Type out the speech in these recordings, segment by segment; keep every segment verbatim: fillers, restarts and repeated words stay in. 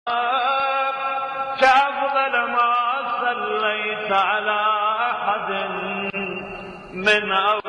كأفضل ما صليت على أحد من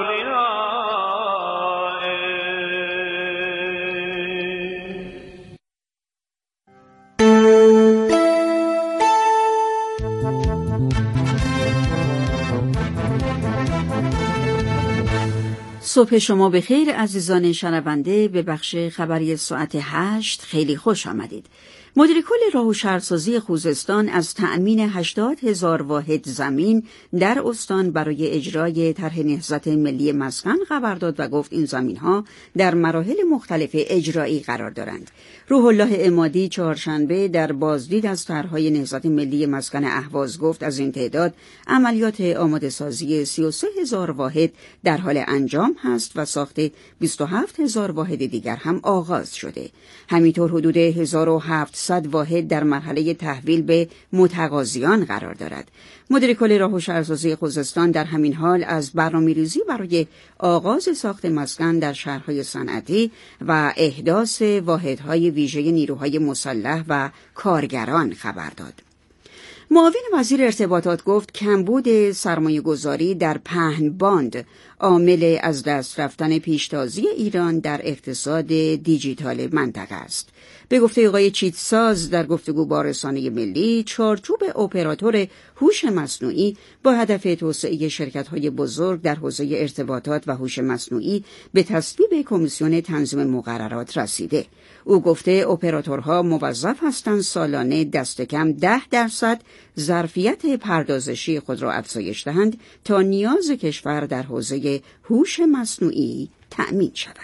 صبح شما بخیر عزیزان شنونده. به بخش خبری ساعت هشت خیلی خوش آمدید. مدیر کل راه و شهرسازی خوزستان از تأمین هشتاد هزار واحد زمین در استان برای اجرای طرح نهضت ملی مسکن خبر داد و گفت این زمین‌ها در مراحل مختلف اجرایی قرار دارند. روح الله عمادی چهارشنبه در بازدید از طرح‌های نهضت ملی مسکن اهواز گفت از این تعداد عملیات آماده سازی سی و سه هزار واحد در حال انجام هست و ساخت بیست و هفت هزار واحد دیگر هم آغاز شده. همینطور حدود هزار و هفتصد واحد در مرحله تحویل به متقاضیان قرار دارد. مدیر کل راه و شهرسازی خوزستان در همین حال از برنامه‌ریزی برای آغاز ساخت مسکن در شهرهای صنعتی و احداث واحدهای ویژه نیروهای مسلح و کارگران خبر داد. معاون وزیر ارتباطات گفت کمبود سرمایه‌گذاری در پهن باند عامل از دست رفتن پیشتازی ایران در اقتصاد دیجیتال منطقه است. به گفته آقای چیتساز در گفتگو با رسانه ملی، چارچوب اپراتور هوش مصنوعی با هدف توسعه شرکت‌های بزرگ در حوزه ارتباطات و هوش مصنوعی به تصویب کمیسیون تنظیم مقررات رسیده. او گفته اپراتورها موظف هستند سالانه دست کم ده درصد ظرفیت پردازشی خود را افزایش دهند تا نیاز کشور در حوزه هوش مصنوعی تأمین شود.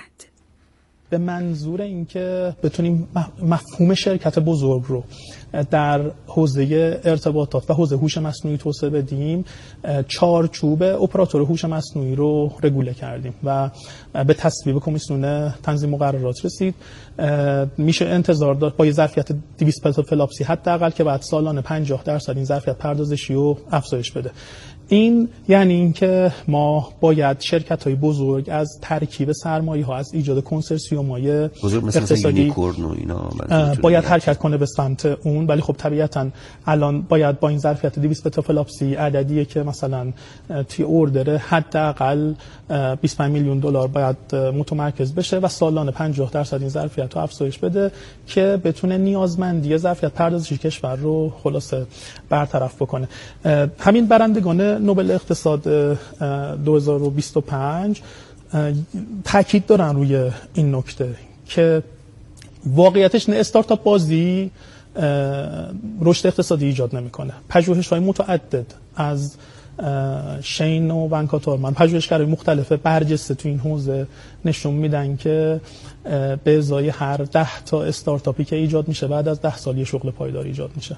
به منظور اینکه بتونیم مفهوم شرکت بزرگ رو در حوزه ارتباطات و حوزه هوش مصنوعی توسعه بدیم، چارچوب اپراتور هوش مصنوعی رو رگوله کردیم و به تصویب کمیسیون تنظیم مقررات رسید. میشه انتظار داشت با یه ظرفیت دویست پتافلاپسی حداقل که بعد سالانه پنجاه درصد این ظرفیت پردازشی رو افزایش بده. این یعنی اینکه ما باید شرکت‌های بزرگ از ترکیب سرمایه‌ها، از ایجاد کنسرسیوم‌های اقتصادی باید حرکت کنه به سمت اون، ولی خب طبیعتاً الان باید با این ظرفیت دویست پتافلاپسی عددیه که مثلا توی اوردر حداقل بیست و پنج میلیون دلار باید متمرکز بشه و سالانه پنجاه درصد این ظرفیت رو افزایش بده که بتونه نیازمندی ظرفیت پردازشی کشور رو خلاصه برطرف بکنه. همین برندگان نوبل اقتصاد دو هزار و بیست و پنج تاکید دارن روی این نکته که واقعیتش نه استارتاپ بازی رشد اقتصادی ایجاد نمیکنه. پژوهش‌های متعدد از شین و ونکاتارمن، پژوهشگرای مختلف برجسته تو این حوزه نشون میدن که به ازای هر ده تا استارتاپی که ایجاد میشه بعد از ده سال یه شغل پایدار ایجاد میشه.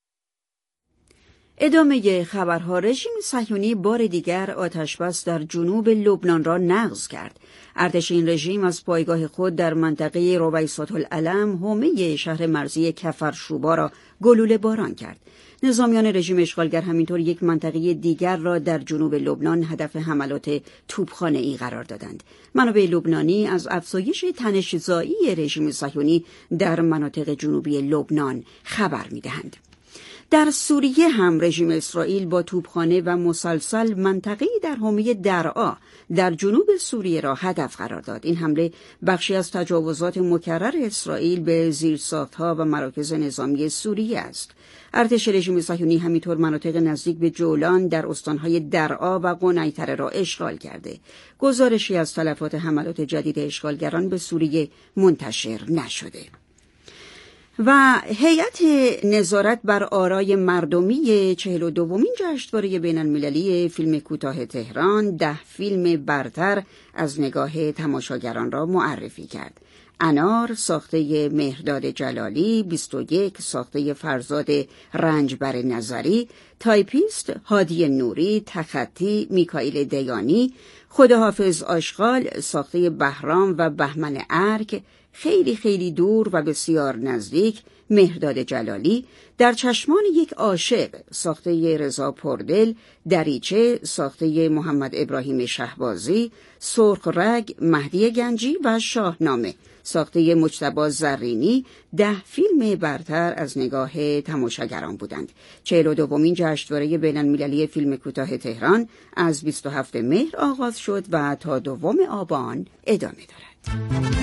ادامه خبرها. رژیم صهیونی بار دیگر آتشبس در جنوب لبنان را نقض کرد. ارتش این رژیم از پایگاه خود در منطقه رویسات العلم حومه شهر مرزی کفرشوبا را گلوله باران کرد. نظامیان رژیم اشغالگر همینطور یک منطقه دیگر را در جنوب لبنان هدف حملات توپخانه‌ای قرار دادند. منابع لبنانی از افزایش تنش‌زایی رژیم صهیونی در مناطق جنوبی لبنان خبر می‌دهند. در سوریه هم رژیم اسرائیل با توپخانه و مسلسل منطقه‌ای در حومه درعا در جنوب سوریه را هدف قرار داد. این حمله بخشی از تجاوزات مکرر اسرائیل به زیرساخت‌ها و مراکز نظامی سوریه است. ارتش رژیم صهیونی همینطور مناطق نزدیک به جولان در استانهای درعا و قنیطره را اشغال کرده. گزارشی از تلفات حملات جدید اشغالگران به سوریه منتشر نشده. و هیئت نظارت بر آرای مردمی چهل و دومین جشنواره بین المللی فیلم کوتاه تهران ده فیلم برتر از نگاه تماشاگران را معرفی کرد. انار ساخته مهرداد جلالی، بیست و یک ساخته فرزاد رنجبر نظری، تایپیست هادی نوری، تخطی میکائیل دیانی، خداحافظ آشغال ساخته بهرام و بهمن ارک، خیلی خیلی دور و بسیار نزدیک مهرداد جلالی، در چشمان یک عاشق ساخته رضا پردل، دریچه ساخته محمد ابراهیم شهبازی، سرخ رگ مهدی گنجی و شاهنامه ساخته مجتبی زرینی ده فیلم برتر از نگاه تماشاگران بودند. چهل و دومین جشنواره بین‌المللی فیلم کوتاه تهران از بیست و هفتم مهر آغاز شد و تا دوم آبان ادامه دارد.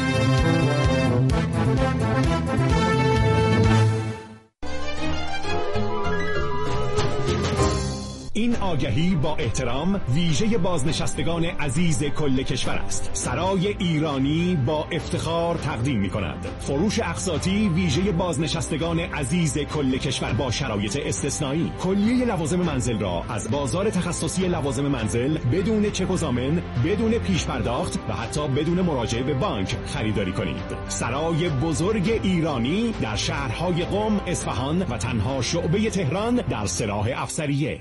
این آگهی با احترام ویژه بازنشستگان عزیز کل کشور است. سرای ایرانی با افتخار تقدیم می کند فروش اقساطی ویژه بازنشستگان عزیز کل کشور با شرایط استثنایی. کلیه لوازم منزل را از بازار تخصصی لوازم منزل بدون چک و ضامن، بدون پیش پرداخت و حتی بدون مراجعه به بانک خریداری کنید. سرای بزرگ ایرانی در شهرهای قم، اصفهان و تنها شعبه تهران در سراح افسریه.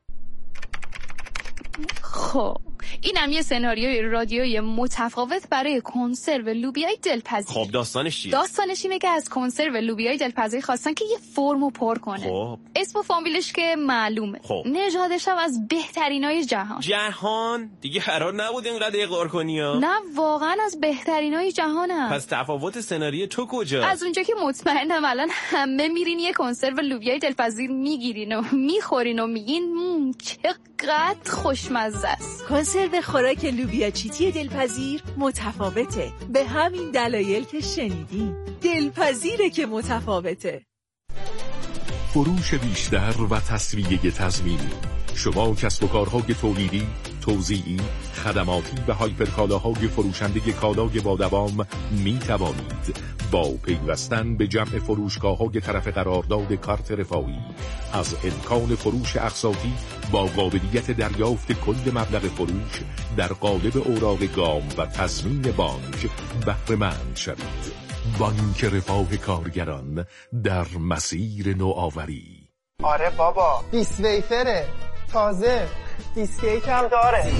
خب اینم یه سناریوی رادیویی متفاوت برای کنسرو لوبیای دلپذیر. خب داستانش چیه؟ داستانش اینه که از کنسرو لوبیای دلپذیر خواستن که یه فرمو پر کنه. خب اسم و فامیلش که معلومه. خب نژادش هم از بهترینای جهان. جهان دیگه قرار نبود اینقدر اقرار کنی ها؟ نه واقعا از بهترینای جهانم. پس تفاوت سناریوی تو کجا؟ از اونجا که مطمئنم الان همه میرین یه کنسرو لوبیای دلپذیر میگیرین و میخورین و میگین چقدر خوشمزه است. کنسرو خوراک لوبیا چیتی دلپذیر متفاوته، به همین دلایل که شنیدین. دلپذیره که متفاوته. فروش بیشتر و تسویه تضمینی. شما کسب و کارهای تولیدی، توزیعی، خدماتی و هایپرکالاهای فروشنده کالای با دوام می توانید با پیوستن به جمع فروشگاه‌های طرف قرارداد کارت رفاهی از امکان فروش اقساطی با قابلیت دریافت کل مبلغ فروش در قالب اوراق گام و تضمین بانک بهره مند شوید. بانک رفاه کارگران در مسیر نوآوری. آره بابا، بیس ویفره تازه، دیسکیک هم داره.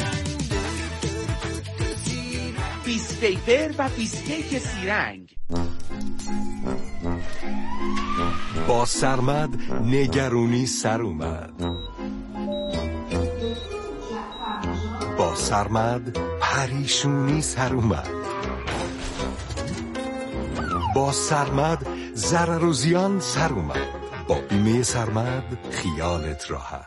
بیس ویفر و بیسکیک سیرنگ. با سرمد نگرونی سر اومد. با سرمد پریشونی سر اومد. با سرمد ضرر و زیان سر اومد. با بیمه سرمد خیالت راحت.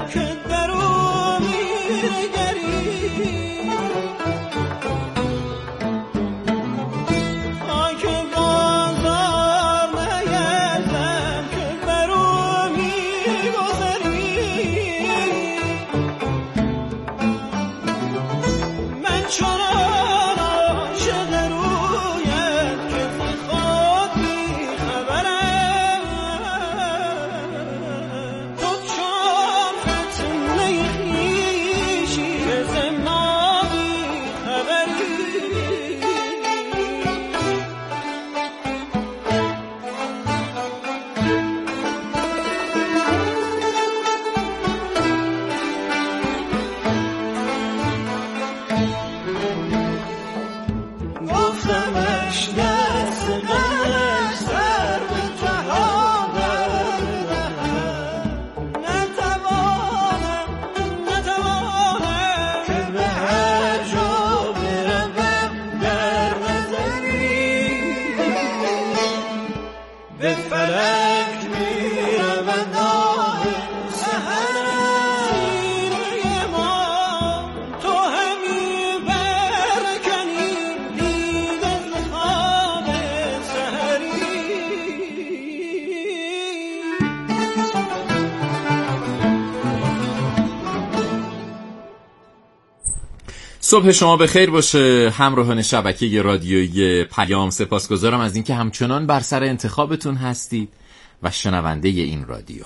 صبح شما بخیر باشه همراهان شبکه رادیویی پیام. سپاسگزارم از اینکه همچنان بر سر انتخابتون هستید و شنونده این رادیو.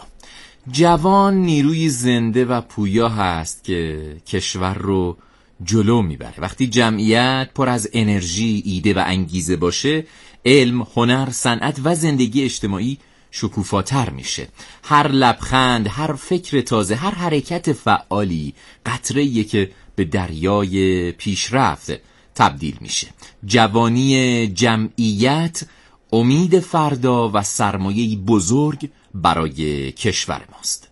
جوان نیروی زنده و پویا هست که کشور رو جلو میبره. وقتی جمعیت پر از انرژی، ایده و انگیزه باشه، علم، هنر، صنعت و زندگی اجتماعی شکوفاتر میشه. هر لبخند، هر فکر تازه، هر حرکت فعالی قطره‌ایه که به دریای پیشرفت تبدیل میشه. جوانی جمعیت امید فردا و سرمایه‌ای بزرگ برای کشور ماست.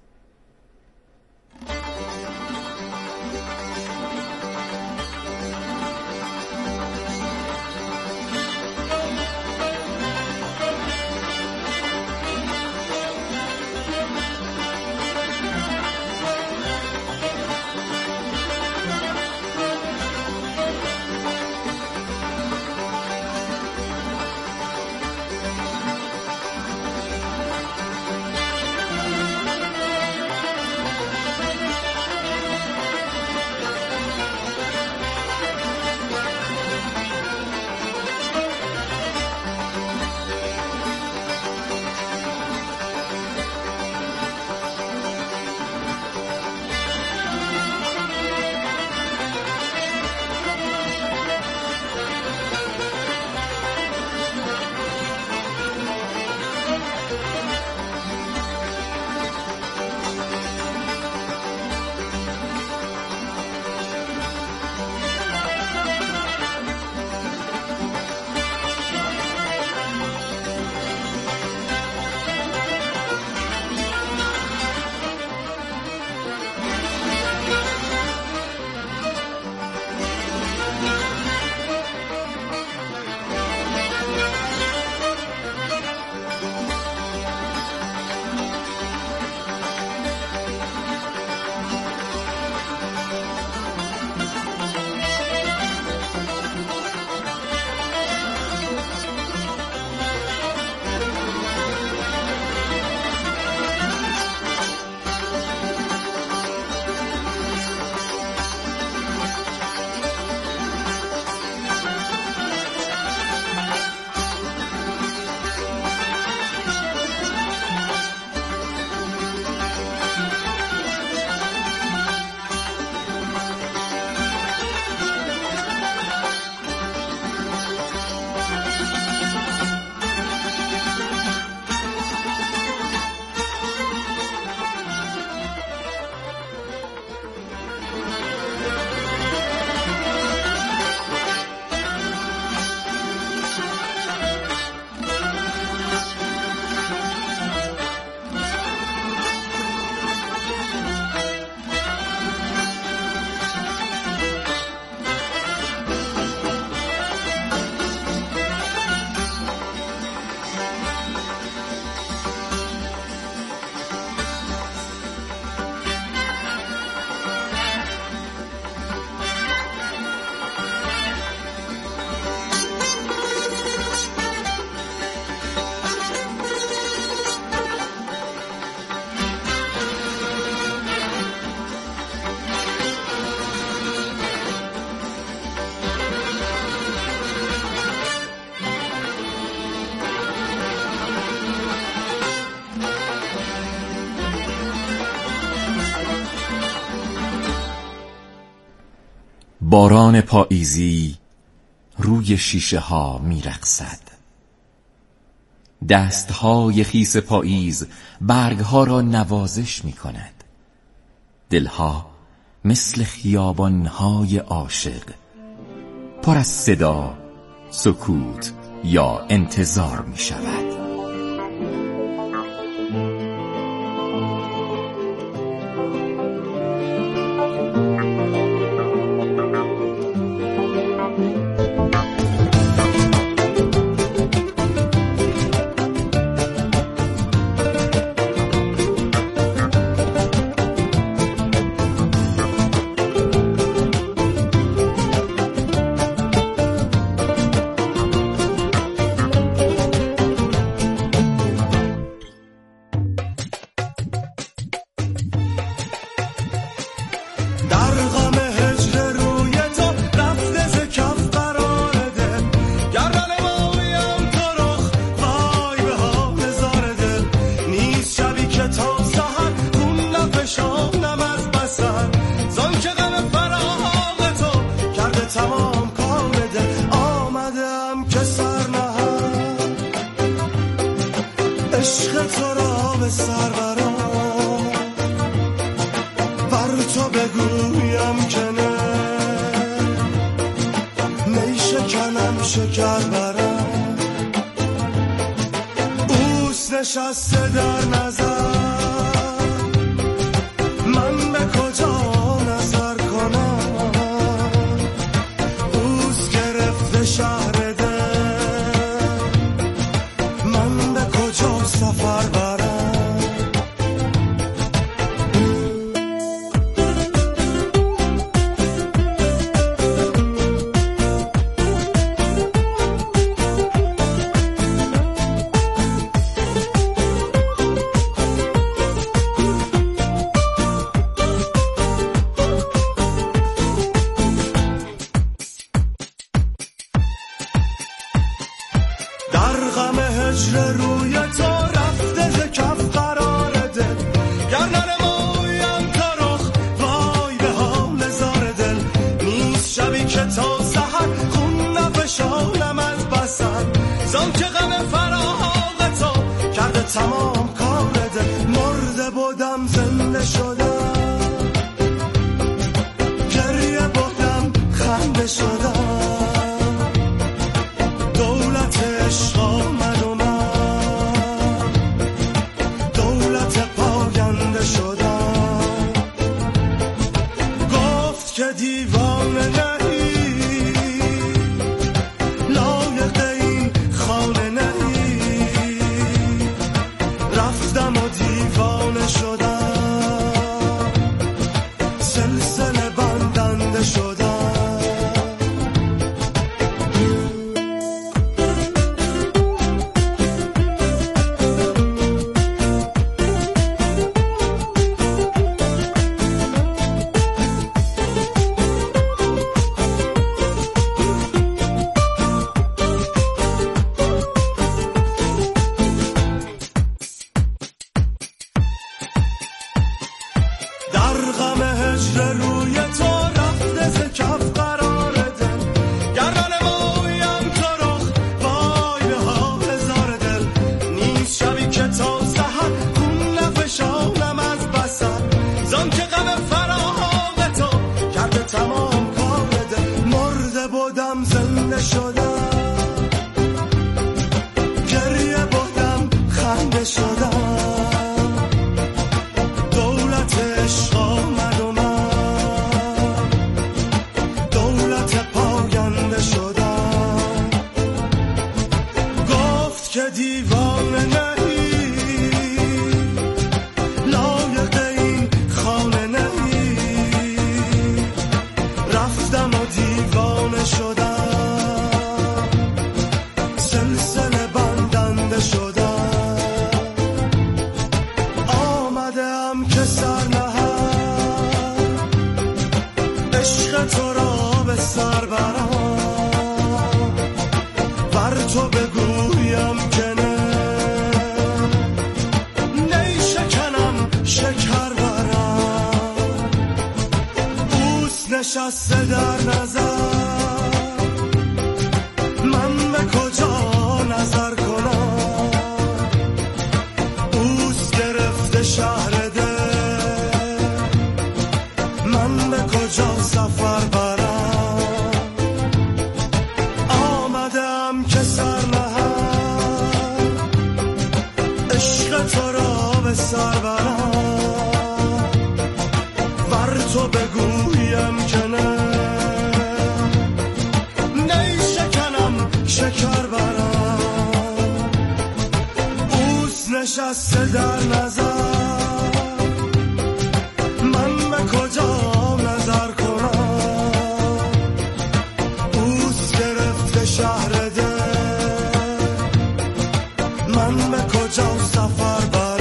باران پاییزی روی شیشه ها می رقصد. دستهای خیس پاییز برگها را نوازش می کند. دلها مثل خیابانهای عاشق، پر از صدا، سکوت یا انتظار می شود. نشسته در نظر، من به کجا نظر کنم؟ اوز گرفته شهر دل، من به کجا سفر برم؟ تمام کار ده مرده بودم زنده شدم، گریه بودم خنده شدم، دولت عشق آمد و من دولت پاینده شدم. گفت که دیوانه نهی، لایق این خانه نهی، رفتم و دیوانه شدم، سلسله بندنده شدم. نشسته در نظر، من به کجا نظر کنم؟ اوست گرفته شهر دل، من به کجا سفر برم؟ آمدم که سر نهم، عشق تو را به سر برم، ور تو بگویم که نه، نی شکنم شکر برم. اوست نشسته در نظر، من به کجا نظر کنم؟ اوست گرفته شهر دل، من به کجا سفر برم؟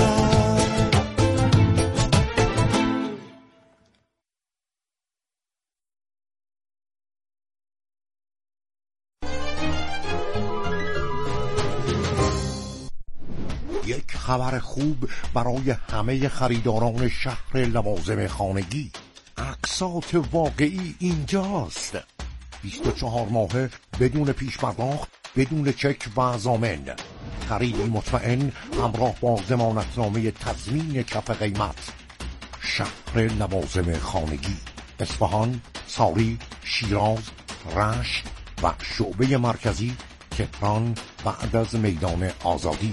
یک خبر خوب برای همه خریداران شهر لوازم خانگی. اقساط واقعی اینجاست. بیست و چهار ماهه بدون پیش پرداخت، بدون چک و ضامن. خریدی مطمئن همراه با ضمانتنامه تضمین کف قیمت. شهر لوازم خانگی، اصفهان، ساری، شیراز، رشت و شعبه مرکزی تهران بعد از میدان آزادی.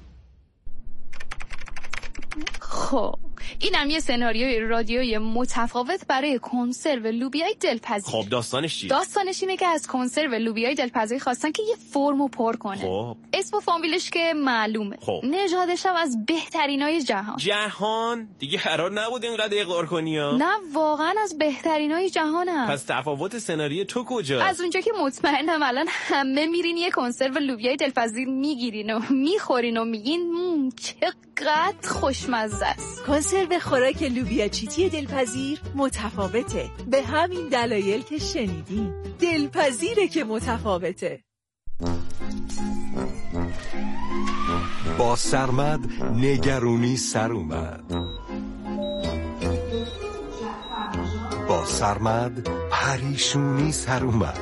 خب اینم یه سناریوی رادیویی متفاوت برای کنسرو لوبیای دلپذیر. خب داستانش چیه؟ داستانش اینه که از کنسرو لوبیای دلپذیر خواستن که یه فرمو پر کنه. خب اسم و فامیلش که معلومه. خب نژادش هم از بهترینای جهان. جهان دیگه قرار نبود اینقدر اقرار کنی ها؟ نه واقعا از بهترینای جهانم. پس تفاوت سناریوی تو کجا؟ از اونجا که مطمئنم الان همه میرین یه کنسرو لوبیای دلپذیر میگیرین و میخورین و میگین چقدر خوشمزه است. کنسرو خوراک لوبیا چیتی دلپذیر متفاوته. به همین دلایل که شنیدین. دلپذیره که متفاوته. با سرمد نگرونی سر اومد. با سرمد پریشونی سر اومد.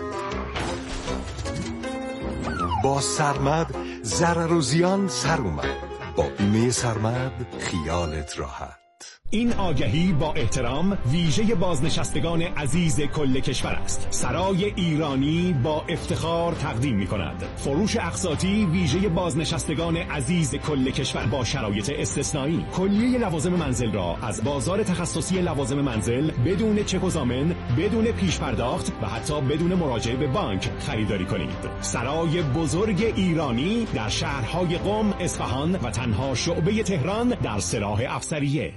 با سرمد ضرر و زیان سر اومد. با بیمه سرمد خیالت راحت. این آگهی با احترام ویژه بازنشستگان عزیز کل کشور است. سرای ایرانی با افتخار تقدیم می کند فروش اقساطی ویژه بازنشستگان عزیز کل کشور با شرایط استثنایی. کلیه لوازم منزل را از بازار تخصصی لوازم منزل بدون چک و ضامن، بدون پیش پرداخت و حتی بدون مراجعه به بانک خریداری کنید. سرای بزرگ ایرانی در شهرهای قم، اصفهان و تنها شعبه تهران در سلاح افسریه.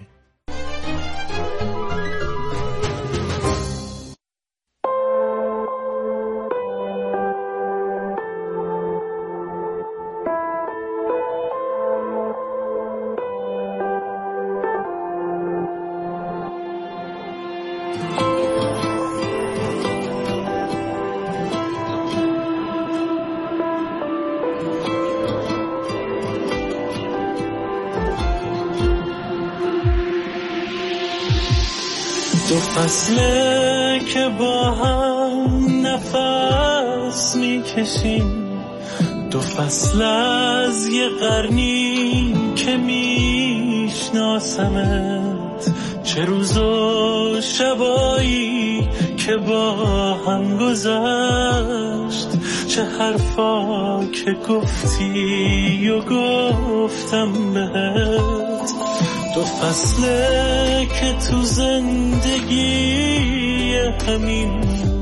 دو فصله که با هم نفس میکشیم، دو فصل از یه قرنی که میشناسمت، چه روز و شبایی که با هم گذشت، چه حرفا که گفتی و گفتم بهت. دو فصله که تو زندگی همین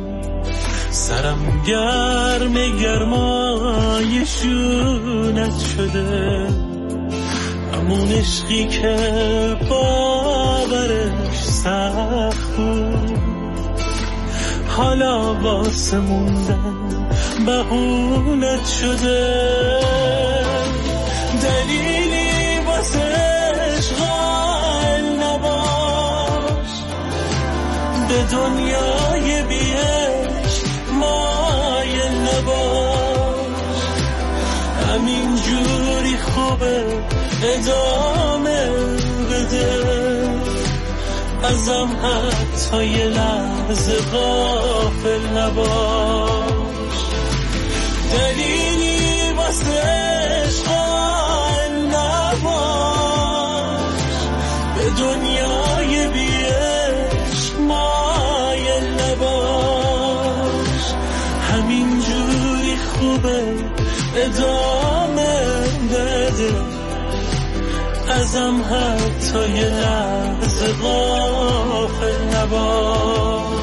سرم گرم گرمای شونت شده، همون عشقی که باورش سخت بود حالا واسه موندن بهونت شده. دلیلی واسه به دنیای بیش مایل نباش، همین جوری خوبه ادامه بده. ازم حتی یه لحظه غافل نباش. دلیلی واسه عشق قائل نباش، به دنیای بی عشق مایل نباش. همینجوری خوبه ادامه بده، ازم حتی یه لحظه غافل نباش.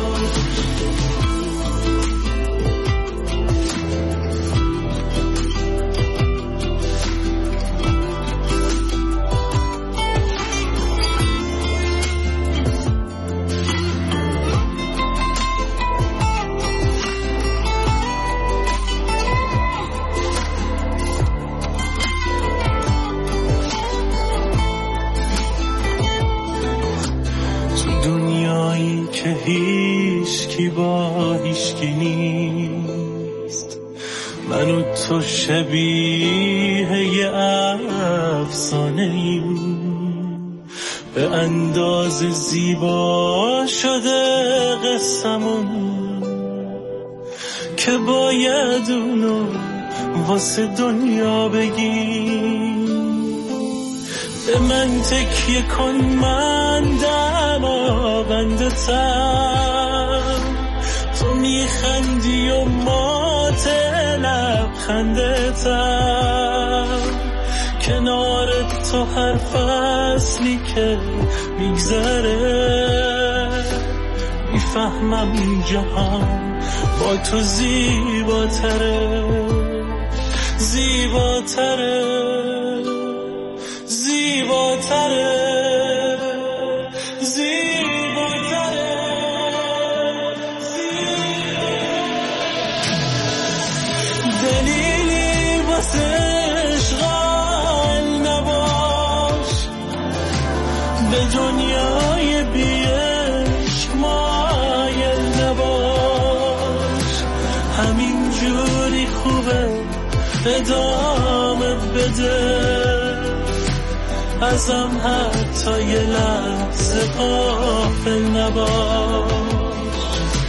که هیچ کی با هیچ کی نیست، من و تو شبیه یه افسانه ایم، به اندازه زیبا شده قصمون که باید اونو واسه دنیا بگیم. به من تکیه کن، من دماغندتم، تو میخندی و مات لبخندتم، کنار تو هر فصلی که میگذره میفهمم جهان با تو زیباتره، زیباتره، زیباتره، زیباتره، دلیلی واسه عشق قائل نباش، به دنیای بی عشق مایل نباش. همینجوری خوبه ادامه بده، ازم حتی یه لحظه غافل نباش.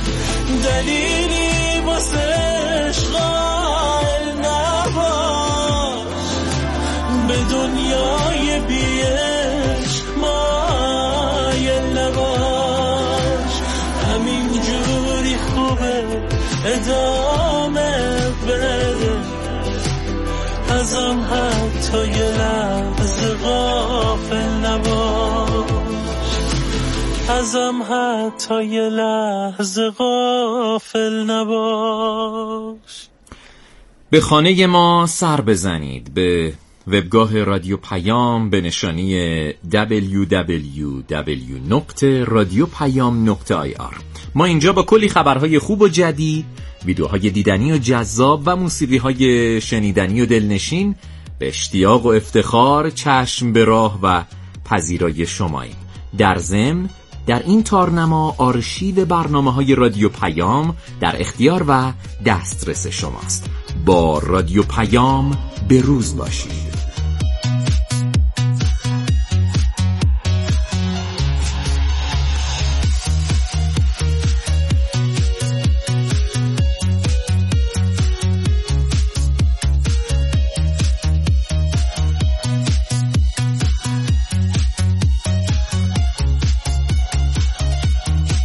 دلیلی واسه عشق قائل نباش، به دنیای بی عشق مایل نباش. همینجوری خوبه ادامه بده، ازم حتی یه لحظه غافل نباش، ازم حتی یه لحظه غافل نباش. به خانه ما سر بزنید، به وبگاه رادیو پیام به نشانی دبلیو دبلیو دبلیو نقطه رادیو پیام نقطه آی آر. ما اینجا با کلی خبرهای خوب و جدید، ویدیوهای دیدنی و جذاب و موسیقی‌های شنیدنی و دلنشین به اشتیاق و افتخار چشم به راه و پذیرای شماییم. در ضمن در این تارنما آرشیو برنامه‌های رادیو پیام در اختیار و دسترس شماست. با رادیو پیام به روز باشید.